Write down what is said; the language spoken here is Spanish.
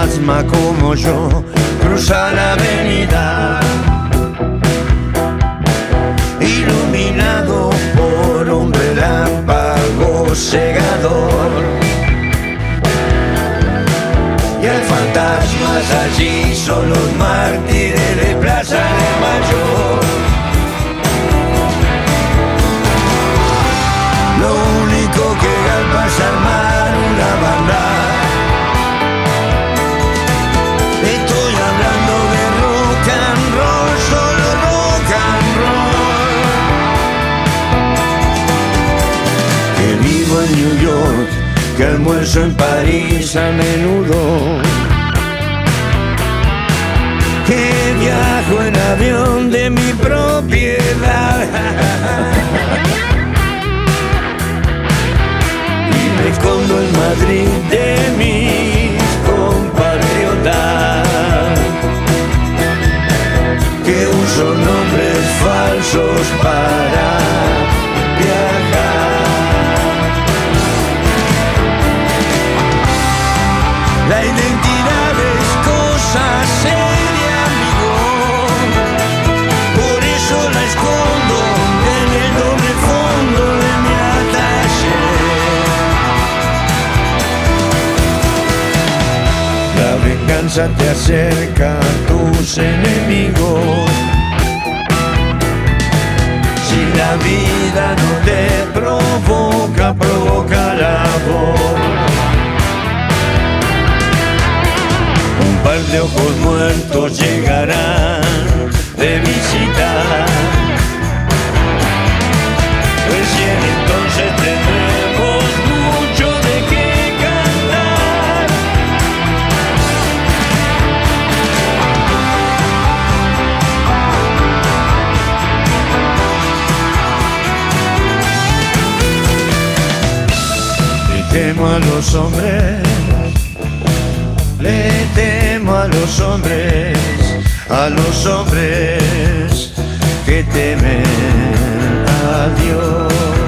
fantasma como yo cruza la avenida, iluminado por un relámpago cegador. Y hay fantasmas allí, son los mártires de Plaza de Mayo. Lo único que galpa es armar una banda. Estoy hablando de rock and roll, solo rock and roll. Que vivo en New York, que almuerzo en París a menudo, que viajo en avión de mi propiedad y me escondo en Madrid de mis compatriotas, que uso nombres falsos para viajar. La identidad es cosa seria, amigo, por eso la escondo en el doble fondo de mi ataché. La venganza te acerca a tus enemigos. Si la vida no te provoca, provoca la voz. Un par de ojos muertos llegarán de visita. Recién entonces tendremos mucho de qué cantar. Le temo a los hombres, le temo a los hombres que temen a Dios.